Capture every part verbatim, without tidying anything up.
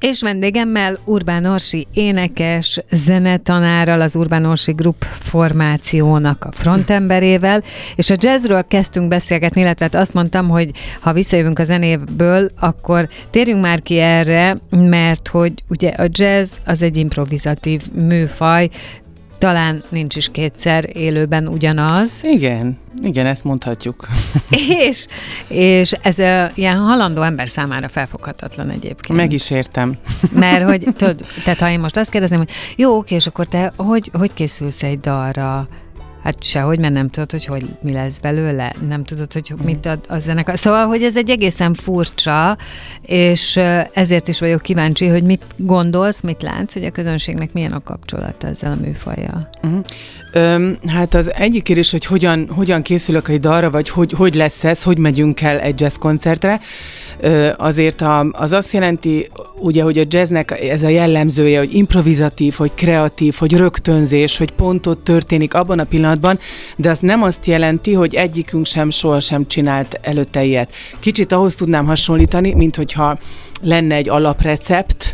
És vendégemmel Urbán Orsi énekes, zenetanárral, az Urbán Orsi Group formációnak a frontemberével, és a jazzről kezdtünk beszélgetni, illetve azt mondtam, hogy ha visszajövünk a zenéből, akkor térjünk már ki erre, mert hogy ugye a jazz az egy improvizatív műfaj, talán nincs is kétszer élőben ugyanaz. Igen, igen, ezt mondhatjuk. és, és ez a, ilyen halandó ember számára felfoghatatlan egyébként. Meg is értem. Mert hogy, tudod, tehát ha én most azt kérdezném, hogy jó, oké, és akkor te hogy, hogy készülsz egy dalra? Hát sehogy, mert nem tudod, hogy, hogy mi lesz belőle, nem tudod, hogy mit ad a zenekar. Szóval, hogy ez egy egészen furcsa, és ezért is vagyok kíváncsi, hogy mit gondolsz, mit látsz, hogy a közönségnek milyen a kapcsolata ezzel a műfajjal. Uh-huh. Öm, hát az egyik kérdés, hogy hogyan, hogyan készülök egy dalra, vagy hogy, hogy lesz ez, hogy megyünk el egy jazz koncertre. Ö, azért a, az azt jelenti, ugye, hogy a jazznek ez a jellemzője, hogy improvizatív, hogy kreatív, hogy rögtönzés, hogy pont ott történik abban a pillanatban, de az nem azt jelenti, hogy egyikünk sem sohasem csinált előtte ilyet. Kicsit ahhoz tudnám hasonlítani, mint hogyha lenne egy alaprecept,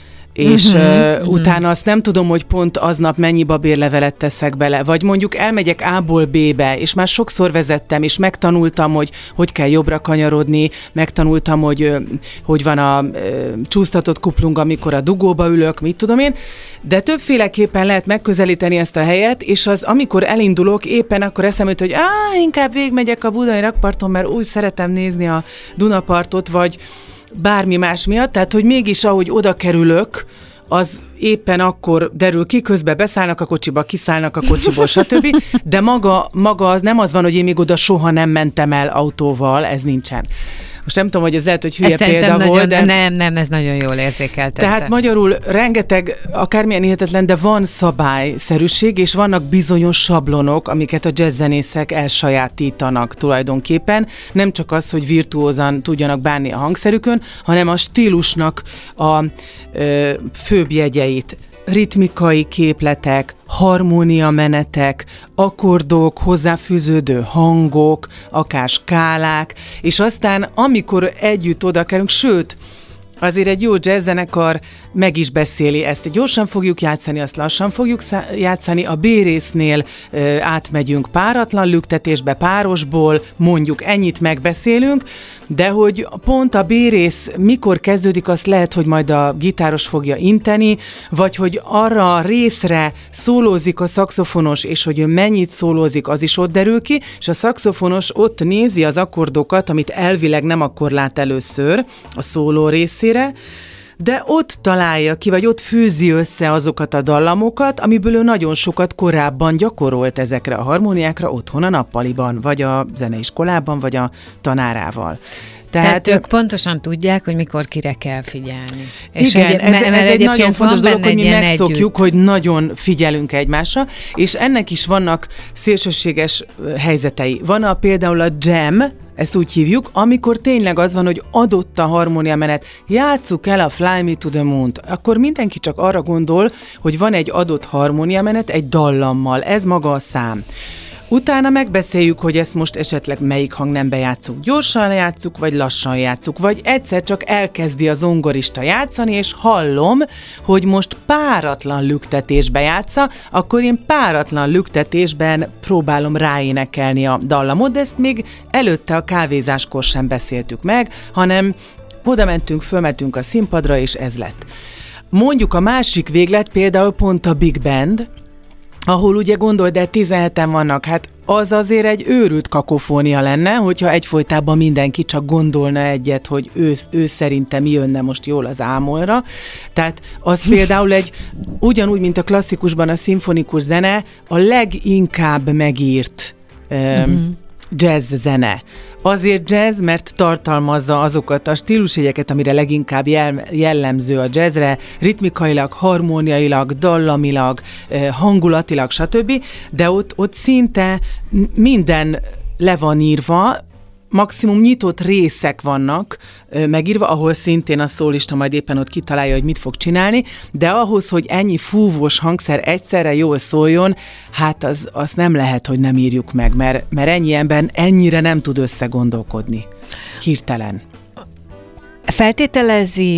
és uh-huh, uh, utána azt nem tudom, hogy pont aznap mennyi babérlevelet teszek bele, vagy mondjuk elmegyek A-ból B-be, és már sokszor vezettem, és megtanultam, hogy hogy kell jobbra kanyarodni, megtanultam, hogy hogy van a uh, csúsztatott kuplung, amikor a dugóba ülök, mit tudom én, de többféleképpen lehet megközelíteni ezt a helyet, és az, amikor elindulok, éppen akkor eszembe jut, hogy á, inkább végigmegyek a budai rakparton, mert úgy szeretem nézni a Dunapartot, vagy bármi más miatt, tehát hogy mégis ahogy oda kerülök, az éppen akkor derül ki, közben beszállnak a kocsiba, kiszállnak a kocsiból, stb. De maga, maga az nem az van, hogy én még oda soha nem mentem el autóval, ez nincsen. Most nem tudom, hogy ez lehet, hogy hülye példa nagyon, volt, de... Nem, nem, ez nagyon jól érzékeltette. Tehát magyarul rengeteg, akármilyen hihetetlen, de van szabályszerűség, és vannak bizonyos sablonok, amiket a jazzzenészek elsajátítanak tulajdonképpen. Nem csak az, hogy virtuózan tudjanak bánni a hangszerükön, hanem a stílusnak a ö, főbb jegyeit. Ritmikai képletek, harmóniamenetek, akkordok, hozzáfűződő hangok, akár skálák, és aztán amikor együtt oda kerülünk, sőt, azért egy jó jazzzenekar meg is beszéli ezt. Gyorsan fogjuk játszani, azt lassan fogjuk játszani. A B-résznél ö, átmegyünk páratlan lüktetésbe, párosból, mondjuk ennyit megbeszélünk, de hogy pont a B-rész mikor kezdődik, azt lehet, hogy majd a gitáros fogja inteni, vagy hogy arra a részre szólózik a szaxofonos, és hogy ő mennyit szólózik, az is ott derül ki, és a szaxofonos ott nézi az akkordokat, amit elvileg nem akkor lát először a szóló részére, de ott találja ki, vagy ott fűzi össze azokat a dallamokat, amiből ő nagyon sokat korábban gyakorolt ezekre a harmóniákra otthon a nappaliban, vagy a zeneiskolában, vagy a tanárával. Tehát, Tehát ők pontosan tudják, hogy mikor kire kell figyelni. És igen, egy, ez, ez egy nagyon fontos dolog, hogy mi megszokjuk, együtt. Hogy nagyon figyelünk egymásra, és ennek is vannak szélsőséges helyzetei. Van a, például a jam, ezt úgy hívjuk, amikor tényleg az van, hogy adott a harmóniamenet, játsszuk el a Fly Me to the Moon-t, akkor mindenki csak arra gondol, hogy van egy adott harmóniamenet egy dallammal, ez maga a szám. Utána megbeszéljük, hogy ezt most esetleg melyik hangnembe játszunk. Gyorsan játszuk, vagy lassan játszuk, vagy egyszer csak elkezdi a zongorista játszani, és hallom, hogy most páratlan lüktetésbe játsza, akkor én páratlan lüktetésben próbálom ráénekelni a dallamot, de ezt még előtte a kávézáskor sem beszéltük meg, hanem oda mentünk, fölmentünk a színpadra, és ez lett. Mondjuk a másik véglet például pont a Big Band, ahol ugye gondolj, de tizenheten vannak, hát az azért egy őrült kakofónia lenne, hogyha egyfolytában mindenki csak gondolna egyet, hogy ő, ő szerintem mi jönne most jól az ámolra. Tehát az például egy, ugyanúgy, mint a klasszikusban a szimfonikus zene, a leginkább megírt um, uh-huh. jazz zene. Azért jazz, mert tartalmazza azokat a stílusjegyeket, amire leginkább jellemző a jazzre, ritmikailag, harmóniailag, dallamilag, hangulatilag, stb. De ott, ott szinte minden le van írva, maximum nyitott részek vannak ö, megírva, ahol szintén a szólista majd éppen ott kitalálja, hogy mit fog csinálni, de ahhoz, hogy ennyi fúvós hangszer egyszerre jól szóljon, hát az, az nem lehet, hogy nem írjuk meg, mert, mert ennyi ember ennyire nem tud összegondolkodni. Hirtelen. Feltételezi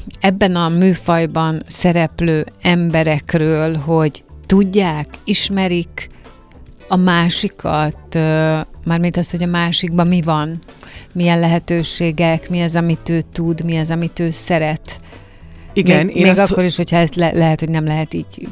ebben a műfajban szereplő emberekről, hogy tudják, ismerik a másikat, mármint azt, hogy a másikban mi van, milyen lehetőségek, mi az, amit ő tud, mi az, amit ő szeret. Igen, még, még azt, akkor is, hogyha ezt le, lehet, hogy nem lehet így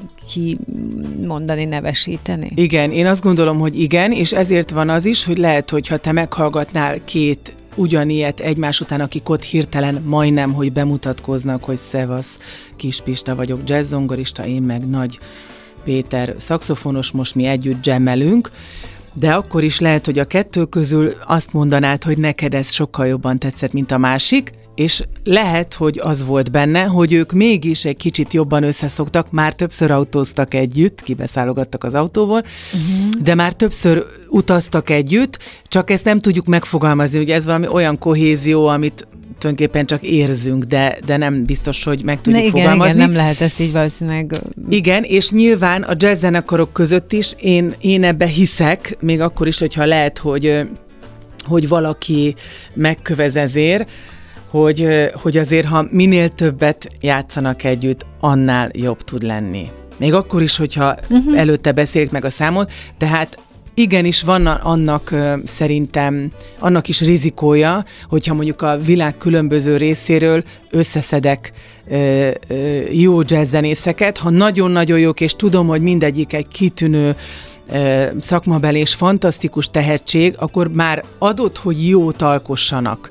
kimondani, nevesíteni. Igen, én azt gondolom, hogy igen, és ezért van az is, hogy lehet, hogyha te meghallgatnál két ugyanilyet egymás után, akik ott hirtelen majdnem, hogy bemutatkoznak, hogy szevasz, Kis Pista vagyok, jazzzongorista, én meg Nagy Péter szaxofonos, most mi együtt jammelünk, de akkor is lehet, hogy a kettő közül azt mondanád, hogy neked ez sokkal jobban tetszett, mint a másik, és lehet, hogy az volt benne, hogy ők mégis egy kicsit jobban összeszoktak, már többször autóztak együtt, kibeszállgattak az autóból, uh-huh. de már többször utaztak együtt, csak ezt nem tudjuk megfogalmazni, ugye ez valami olyan kohézió, amit tulajdonképpen csak érzünk, de, de nem biztos, hogy meg tudjuk ne, igen, fogalmazni. Igen, nem lehet ezt így valószínűleg... Igen, és nyilván a jazzzenekarok között is én, én ebbe hiszek, még akkor is, hogyha lehet, hogy, hogy valaki megkövez ezért, hogy, hogy azért, ha minél többet játszanak együtt, annál jobb tud lenni. Még akkor is, hogyha uh-huh. előtte beszélik meg a számot, tehát igenis van annak uh, szerintem, annak is rizikója, hogyha mondjuk a világ különböző részéről összeszedek uh, uh, jó jazzzenészeket, ha nagyon-nagyon jók, és tudom, hogy mindegyik egy kitűnő uh, szakmabeli és fantasztikus tehetség, akkor már adott, hogy jót alkossanak.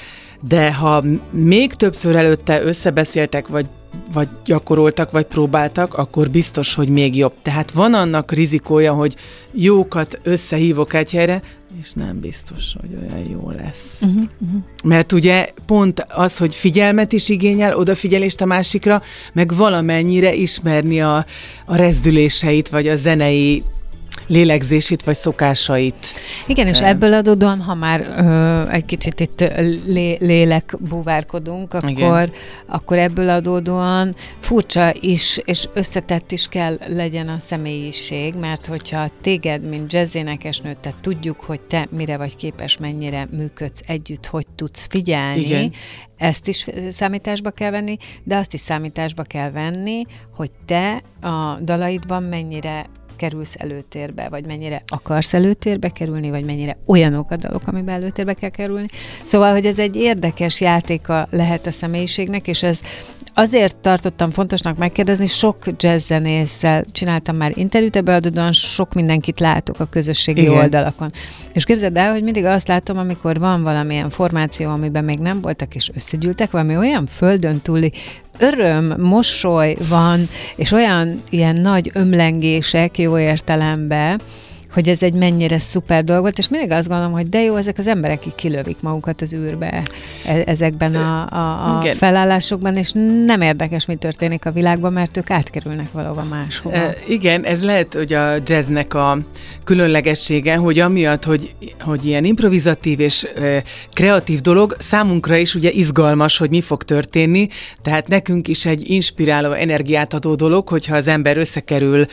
De ha még többször előtte összebeszéltek, vagy, vagy gyakoroltak, vagy próbáltak, akkor biztos, hogy még jobb. Tehát van annak rizikója, hogy jókat összehívok egy helyre, és nem biztos, hogy olyan jó lesz. Uh-huh, uh-huh. Mert ugye pont az, hogy figyelmet is igényel, odafigyelést a másikra, meg valamennyire ismerni a, a rezdüléseit, vagy a zenei lélegzését, vagy szokásait. Igen, és ebből adódóan, ha már ö, egy kicsit itt lé, lélek búvárkodunk, akkor, akkor ebből adódóan furcsa is, és összetett is kell legyen a személyiség, mert hogyha téged, mint jazzénekesnő, te tudjuk, hogy te mire vagy képes, mennyire működsz együtt, hogy tudsz figyelni, igen. Ezt is számításba kell venni, de azt is számításba kell venni, hogy te a dalaidban mennyire kerülsz előtérbe, vagy mennyire akarsz előtérbe kerülni, vagy mennyire olyanok a dalok, amiben előtérbe kell kerülni. Szóval, hogy ez egy érdekes játéka lehet a személyiségnek, és ez azért tartottam fontosnak megkérdezni, sok jazzzenésszel csináltam már interjút, ebből adódóan sok mindenkit látok a közösségi igen. oldalakon. És képzeld el, hogy mindig azt látom, amikor van valamilyen formáció, amiben még nem voltak, és összegyűltek, valami olyan földön túli öröm, mosoly van, és olyan ilyen nagy ömlengések jó értelemben, hogy ez egy mennyire szuper dolog volt, és mindig azt gondolom, hogy de jó, ezek az emberek, akik kilövik magukat az űrbe ezekben a, a, a felállásokban, és nem érdekes, mi történik a világban, mert ők átkerülnek valahova máshova. E, igen, ez lehet, hogy a jazznek a különlegessége, hogy amiatt, hogy, hogy ilyen improvizatív és e, kreatív dolog, számunkra is ugye izgalmas, hogy mi fog történni, tehát nekünk is egy inspiráló, energiát adó dolog, hogyha az ember összekerül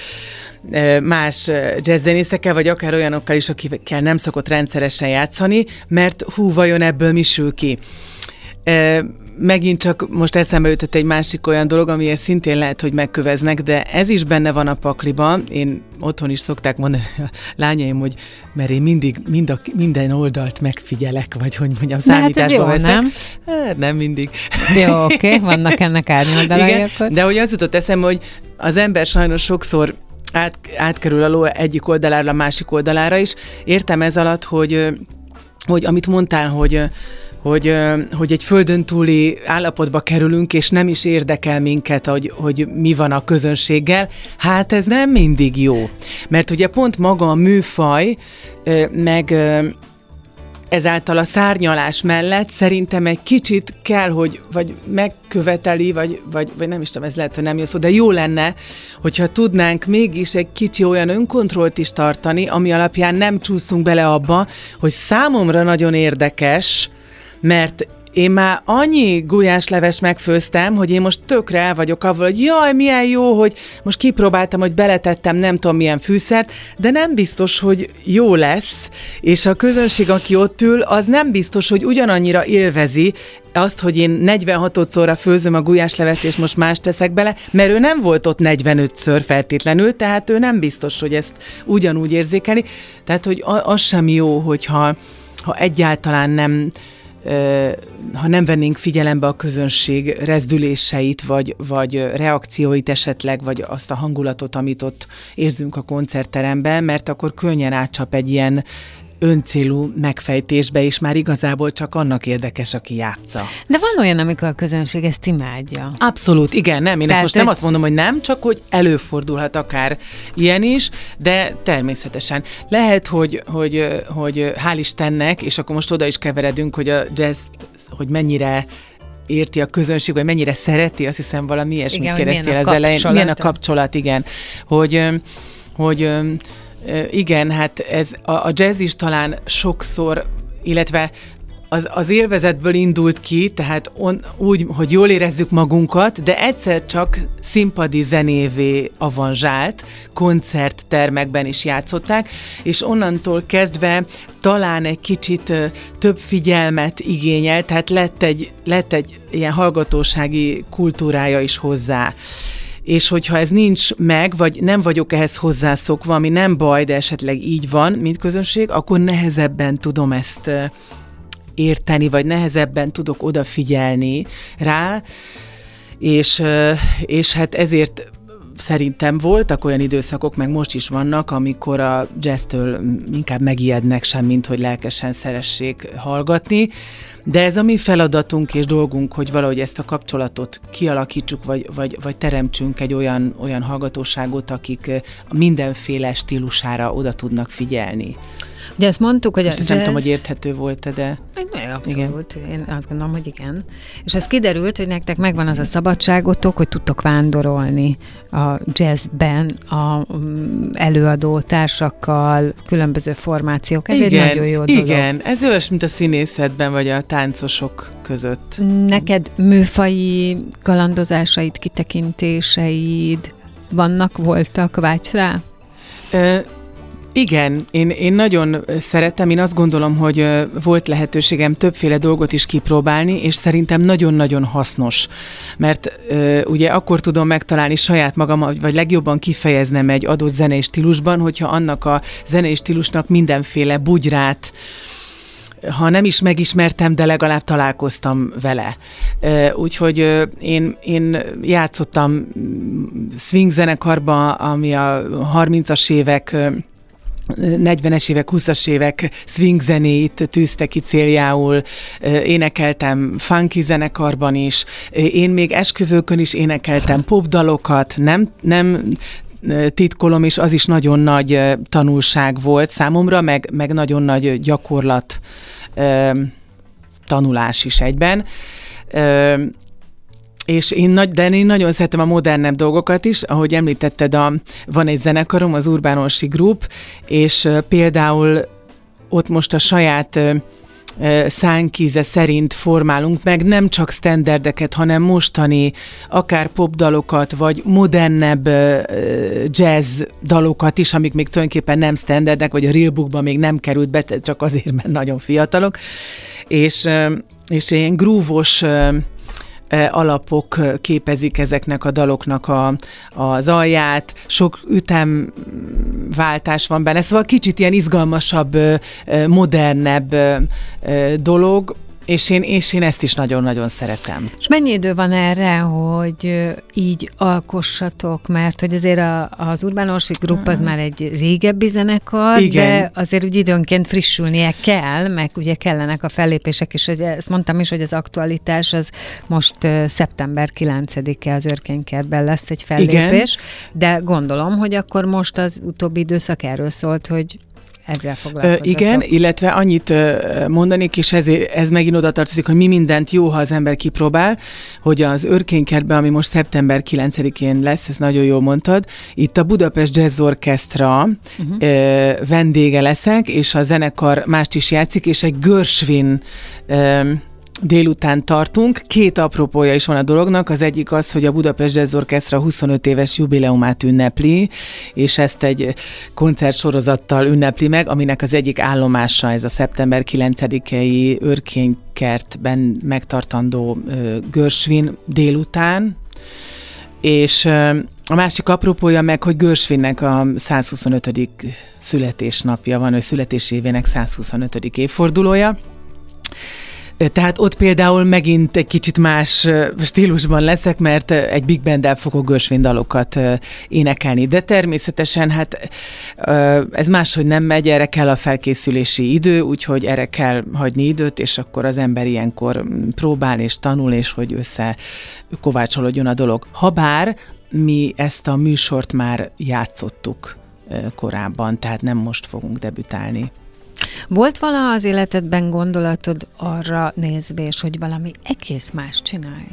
más jazzzenészekkel, vagy akár olyanokkal is, akikkel nem szokott rendszeresen játszani, mert hú, vajon ebből mi sül ki. E, megint csak most eszembe jutott egy másik olyan dolog, amiért szintén lehet, hogy megköveznek, de ez is benne van a pakliban. Én otthon is szokták mondani a lányaim, hogy mert én mindig mind a, minden oldalt megfigyelek, vagy hogy mondjam, számításba hát veszek. Nem? Hát nem mindig. Jó, oké, okay. Vannak ennek árnyoldalai akkor. De hogy az jutott eszembe, hogy az ember sajnos sokszor Át, átkerül a ló egyik oldalára a másik oldalára is. Értem ez alatt, hogy, hogy amit mondtál, hogy, hogy, hogy egy földön túli állapotba kerülünk, és nem is érdekel minket, hogy, hogy mi van a közönséggel. Hát ez nem mindig jó. Mert ugye pont maga a műfaj, meg ezáltal a szárnyalás mellett szerintem egy kicsit kell, hogy vagy megköveteli, vagy, vagy, vagy nem is tudom, ez lehet, hogy nem jó szó, de jó lenne, hogyha tudnánk mégis egy kicsi olyan önkontrollt is tartani, ami alapján nem csúszunk bele abba, hogy számomra nagyon érdekes, mert én már annyi gulyásleves megfőztem, hogy én most tökre el vagyok avval, hogy jaj, milyen jó, hogy most kipróbáltam, hogy beletettem nem tudom milyen fűszert, de nem biztos, hogy jó lesz, és a közönség, aki ott ül, az nem biztos, hogy ugyanannyira élvezi azt, hogy én negyvenhatodszorra főzöm a gulyáslevest, és most más teszek bele, mert ő nem volt ott negyvenötször feltétlenül, tehát ő nem biztos, hogy ezt ugyanúgy érzékeli. Tehát, hogy az sem jó, hogyha ha egyáltalán nem, ha nem vennénk figyelembe a közönség rezdüléseit, vagy, vagy reakcióit esetleg, vagy azt a hangulatot, amit ott érzünk a koncertteremben, mert akkor könnyen átcsap egy ilyen öncélú megfejtésbe, és már igazából csak annak érdekes, aki játsza. De van olyan, amikor a közönség ezt imádja. Abszolút, igen, nem. Én Tehát, ezt most nem azt mondom, hogy nem, csak hogy előfordulhat akár ilyen is, de természetesen. Lehet, hogy, hogy, hogy hál' Istennek, és akkor most oda is keveredünk, hogy a jazz, hogy mennyire érti a közönség, vagy mennyire szereti, azt hiszem valami ilyesmit kérdeztél az elején. Milyen a kapcsolat, igen. Hogy, hogy igen, hát ez a, a jazz is talán sokszor, illetve az, az élvezetből indult ki, tehát on, úgy, hogy jól érezzük magunkat, de egyszer csak színpadi zenévé avanzsált, koncerttermekben is játszották, és onnantól kezdve talán egy kicsit ö, több figyelmet igényel, tehát lett egy, lett egy ilyen hallgatósági kultúrája is hozzá. És hogyha ez nincs meg, vagy nem vagyok ehhez hozzászokva, ami nem baj, de esetleg így van, mint közönség, akkor nehezebben tudom ezt érteni, vagy nehezebben tudok odafigyelni rá, és, és hát ezért szerintem voltak olyan időszakok, meg most is vannak, amikor a jazztől inkább megijednek sem, mint hogy lelkesen szeressék hallgatni, de ez a mi feladatunk és dolgunk, hogy valahogy ezt a kapcsolatot kialakítsuk, vagy, vagy, vagy teremtsünk egy olyan, olyan hallgatóságot, akik mindenféle stílusára oda tudnak figyelni. Ugye azt mondtuk, hogy a jazz... Nem tudom, hogy érthető volt-e, de... Abszolút, igen. Én azt gondolom, hogy igen. És ez kiderült, hogy nektek megvan az a szabadságotok, hogy tudtok vándorolni a jazzben, a előadó társakkal, különböző formációk. Ez igen, egy nagyon jó dolog. Igen, ez olyas, mint a színészetben, vagy a táncosok között. Neked műfaji kalandozásaid, kitekintéseid vannak, voltak, vágysz rá? Ö, Igen, én, én nagyon szeretem, én azt gondolom, hogy volt lehetőségem többféle dolgot is kipróbálni, és szerintem nagyon-nagyon hasznos, mert uh, ugye akkor tudom megtalálni saját magam, vagy legjobban kifejeznem egy adott zenei stílusban, hogyha annak a zenei stílusnak mindenféle bugyrát, ha nem is megismertem, de legalább találkoztam vele. Úgyhogy én, én játszottam swing zenekarba, ami a harmincas évek, negyvenes évek, huszas évek swing zenéit tűzte ki céljául, énekeltem funky zenekarban is, én még esküvőkön is énekeltem popdalokat, nem, nem titkolom, és az is nagyon nagy tanulság volt számomra, meg, meg nagyon nagy gyakorlat, tanulás is egyben. És én, nagy, de én nagyon szeretem a modernebb dolgokat is, ahogy említetted, a, van egy zenekarom, az Urban Orsi Group, és uh, például ott most a saját uh, uh, szánkíze szerint formálunk meg nem csak standardeket, hanem mostani akár popdalokat, vagy modernebb uh, jazz dalokat is, amik még tulajdonképpen nem standardek, vagy a Real Bookba még nem került be, csak azért, mert nagyon fiatalok. És, uh, és ilyen groove-os uh, alapok képezik ezeknek a daloknak a, az alját, sok ütemváltás van benne, szóval kicsit ilyen izgalmasabb, modernebb dolog, és én, és én ezt is nagyon-nagyon szeretem. És mennyi idő van erre, hogy így alkossatok, mert hogy azért a, az Urban Orsi Group az már egy régebbi zenekar, igen, de azért úgy időnként frissülnie kell, meg ugye kellenek a fellépések, és ezt mondtam is, hogy az aktualitás az most uh, szeptember kilencedike az Őrkénykertben lesz egy fellépés, igen, de gondolom, hogy akkor most az utóbbi időszak erről szólt, hogy ezzel foglalkozatok. Igen, illetve annyit mondanék, és ez, ez megint oda tartozik, hogy mi mindent jó, ha az ember kipróbál, hogy az Őrkénykertben, ami most szeptember kilencedikén lesz, ezt nagyon jól mondtad, itt a Budapest Jazz Orchestra uh-huh. vendége leszek, és a zenekar mást is játszik, és egy Gershwin délután tartunk. Két apropója is van a dolognak. Az egyik az, hogy a Budapest Jazz Orchestra huszonöt éves jubileumát ünnepli, és ezt egy koncertsorozattal ünnepli meg, aminek az egyik állomása ez a szeptember kilencedikei Örkénykertben megtartandó Görsvin délután, és a másik apropója meg, hogy Görsvinnek a százhuszonötödik születésnapja van, vagy születésévének százhuszonötödik évfordulója. Tehát ott például megint egy kicsit más stílusban leszek, mert egy big banddel fogok Görsvin dalokat énekelni. De természetesen hát ez máshogy nem megy, erre kell a felkészülési idő, úgyhogy erre kell hagyni időt, és akkor az ember ilyenkor próbál és tanul, és hogy össze kovácsolódjon a dolog. Habár mi ezt a műsort már játszottuk korábban, tehát nem most fogunk debütálni. Volt vala az életedben gondolatod arra nézvés, hogy valami egész más csinálj?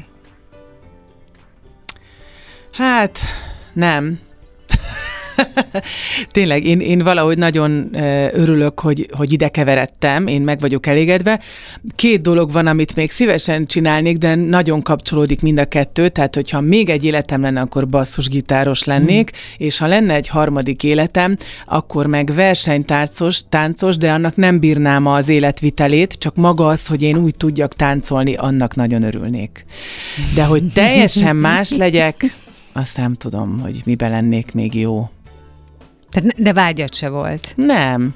Hát, nem. Tényleg, én, én valahogy nagyon örülök, hogy, hogy ide keveredtem, én meg vagyok elégedve. Két dolog van, amit még szívesen csinálnék, de nagyon kapcsolódik mind a kettő, tehát hogyha még egy életem lenne, akkor basszusgitáros lennék, mm. és ha lenne egy harmadik életem, akkor meg versenytáncos, táncos, de annak nem bírnám az életvitelét, csak maga az, hogy én úgy tudjak táncolni, annak nagyon örülnék. De hogy teljesen más legyek, azt nem tudom, hogy miben lennék még jó. Tehát, de vágyat se volt. Nem.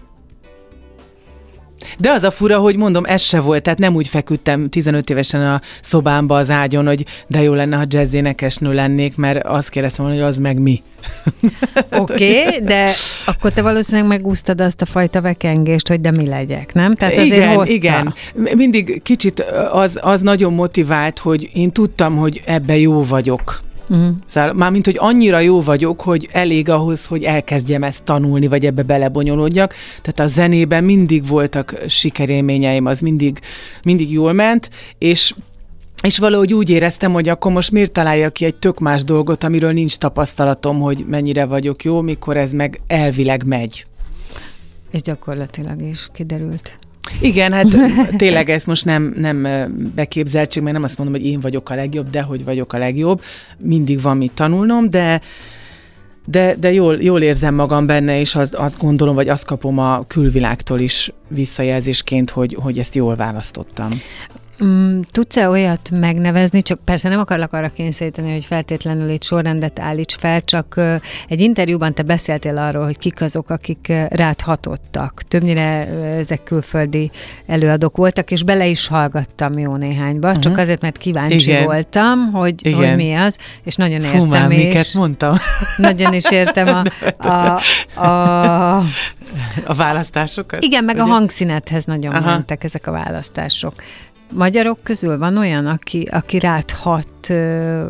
De az a fura, hogy mondom, ez se volt, tehát nem úgy feküdtem tizenöt évesen a szobámba az ágyon, hogy de jó lenne, ha jazz énekesnő lennék, mert azt kérdeztem volna, hogy az meg mi. Oké, okay, de akkor te valószínűleg megúsztad azt a fajta vekengést, hogy de mi legyek, nem? Tehát azért igen, hozta. Igen, mindig kicsit az, az nagyon motivált, hogy én tudtam, hogy ebben jó vagyok. Uh-huh. Szóval, mármint, hogy annyira jó vagyok, hogy elég ahhoz, hogy elkezdjem ezt tanulni, vagy ebbe belebonyolódjak. Tehát a zenében mindig voltak sikerélményeim, az mindig, mindig jól ment, és És valahogy úgy éreztem, hogy akkor most miért találjak ki egy tök más dolgot, amiről nincs tapasztalatom, hogy mennyire vagyok jó, mikor ez meg elvileg megy. És gyakorlatilag is kiderült. Igen, hát tényleg ez most nem, nem beképzeltség, mert nem azt mondom, hogy én vagyok a legjobb, de hogy vagyok a legjobb. Mindig van mit tanulnom, de, de, de jól, jól érzem magam benne, és azt, azt gondolom, vagy azt kapom a külvilágtól is visszajelzésként, hogy, hogy ezt jól választottam. Tudsz-e olyat megnevezni, csak persze nem akarlak arra kényszeríteni, hogy feltétlenül itt sorrendet állíts fel, csak egy interjúban te beszéltél arról, hogy kik azok, akik rád hatottak. Többnyire ezek külföldi előadók voltak, és bele is hallgattam jó néhányba, uh-huh. csak azért, mert kíváncsi Igen. voltam, hogy, hogy mi az, és nagyon értem. Hú, már és miket mondtam? Nagyon is értem a... a, a a választásokat? Igen, meg ugye? A hangszínethez nagyon Aha. mentek ezek a választások. Magyarok közül van olyan, aki, aki rád hat, ö,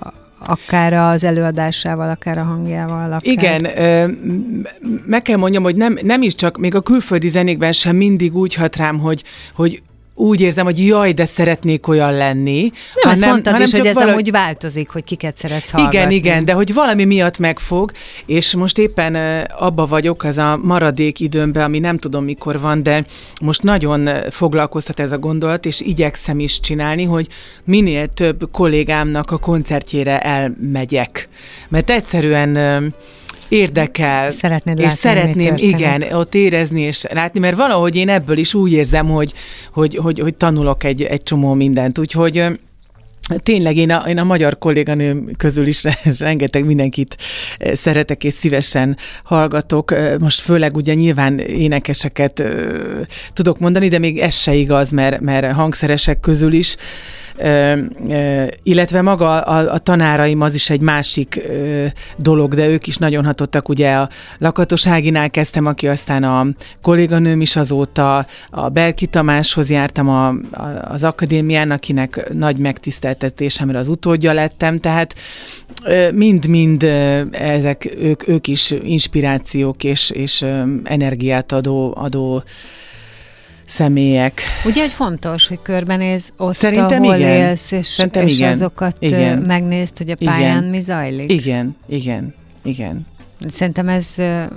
akár az előadásával, akár a hangjával? Akár... Igen, ö, meg kell mondjam, hogy nem, nem is csak, még a külföldi zenékben sem mindig úgy hat rám, hogy, hogy úgy érzem, hogy jaj, de szeretnék olyan lenni. Nem, hanem, ezt mondtad hanem is, hogy ez valahogy... amúgy változik, hogy kiket szeretsz hallgatni. Igen, igen, de hogy valami miatt megfog, és most éppen uh, abba vagyok, ez a maradék időmben, ami nem tudom mikor van, de most nagyon foglalkoztat ez a gondolat, és igyekszem is csinálni, hogy minél több kollégámnak a koncertjére elmegyek. Mert egyszerűen... Uh, érdekel, Szeretnéd és látni, szeretném, igen, ott érezni és látni, mert valahogy én ebből is úgy érzem, hogy, hogy, hogy, hogy tanulok egy, egy csomó mindent, úgyhogy tényleg én a, én a magyar kolléganőm közül is rengeteg mindenkit szeretek és szívesen hallgatok. Most főleg ugye nyilván énekeseket uh, tudok mondani, de még ez se igaz, mert, mert hangszeresek közül is. Uh, uh, illetve maga a, a tanáraim az is egy másik uh, dolog, de ők is nagyon hatottak. Ugye a Lakatos Áginál kezdtem, aki aztán a kolléganőm is azóta, a Berki Tamáshoz jártam a, a, az akadémián, akinek nagy megtiszteltetésemre az utódja lettem, tehát uh, mind-mind uh, ezek, ők, ők is inspirációk és, és uh, energiát adó, adó személyek. Ugye, hogy fontos, hogy körbenéz ott, Szerintem ahol igen. élsz, és, és igen. azokat igen. megnézd, hogy a pályán igen. mi zajlik. Igen, igen, igen. Szerintem ez,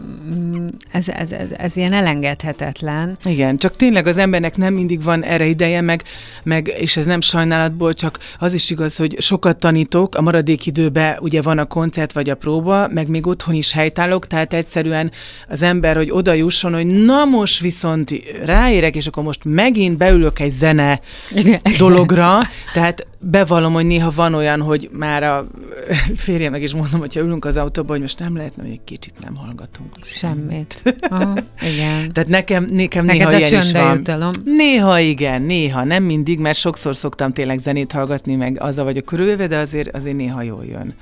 ez, ez, ez, ez ilyen elengedhetetlen. Igen, csak tényleg az embernek nem mindig van erre ideje, meg, meg, és ez nem sajnálatból, csak az is igaz, hogy sokat tanítok, a maradék időben ugye van a koncert vagy a próba, meg még otthon is helytállok, tehát egyszerűen az ember, hogy oda jusson, hogy na most viszont ráérek, és akkor most megint beülök egy zene dologra, tehát bevallom, hogy néha van olyan, hogy már a férjemnek is mondom, hogyha ülünk az autóban, hogy most nem lehetne, hogy egy kicsit nem hallgatunk. Semmit. Aha, igen. Tehát nekem, nekem néha ilyen is van. Jutalom. Néha igen, néha, nem mindig, mert sokszor szoktam tényleg zenét hallgatni, meg azzal vagyok körülvéve, de azért, azért néha jól jön.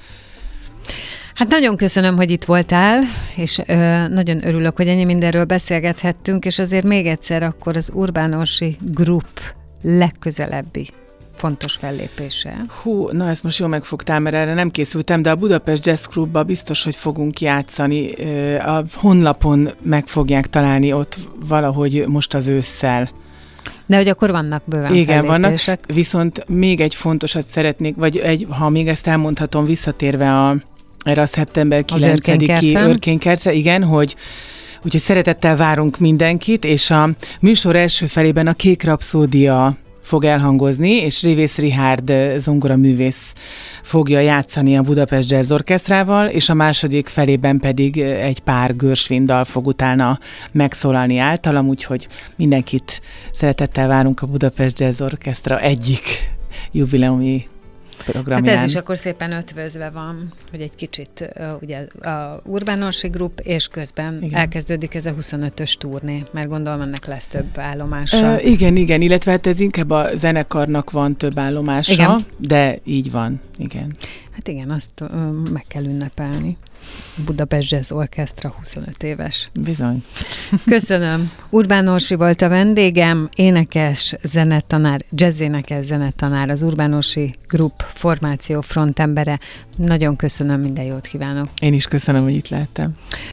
Hát nagyon köszönöm, hogy itt voltál, és ö, nagyon örülök, hogy ennyi mindenről beszélgethettünk, és azért még egyszer akkor az Urbán Orsi Group legközelebbi fontos fellépése. Hú, na ezt most jól megfogtál, mert erre nem készültem, de a Budapest Jazz Clubba biztos, hogy fogunk játszani. A honlapon meg fogják találni ott valahogy most az ősszel. De hogy akkor vannak bőven igen, fellépések. Vannak, viszont még egy fontosat szeretnék, vagy egy, ha még ezt elmondhatom, visszatérve a, erre a szeptember kilencediki Örkénykertre, igen, hogy úgyhogy szeretettel várunk mindenkit, és a műsor első felében a Kék Rapszódia fog elhangozni, és Révész Richárd zongoraművész fogja játszani a Budapest Jazz Orchestrával, és a második felében pedig egy pár Gershwin-dal fog utána megszólalni általam, úgyhogy mindenkit szeretettel várunk a Budapest Jazz Orchestra egyik jubileumi programján. Tehát ez is akkor szépen ötvözve van, hogy egy kicsit uh, ugye a Urbán Orsi Group, és közben igen. elkezdődik ez a huszonötös turné, mert gondolom ennek lesz több állomása. Uh, igen, igen, illetve hát ez inkább a zenekarnak van több állomása, igen. de így van, igen. Hát igen, azt uh, meg kell ünnepelni. Budapest Jazz Orchestra huszonöt éves. Bizony. Köszönöm. Urbán Orsi volt a vendégem, énekes, zenetanár, jazzénekes zenetanár, az Urbán Orsi Group formáció frontembere. Nagyon köszönöm, minden jót kívánok. Én is köszönöm, hogy itt lehettem.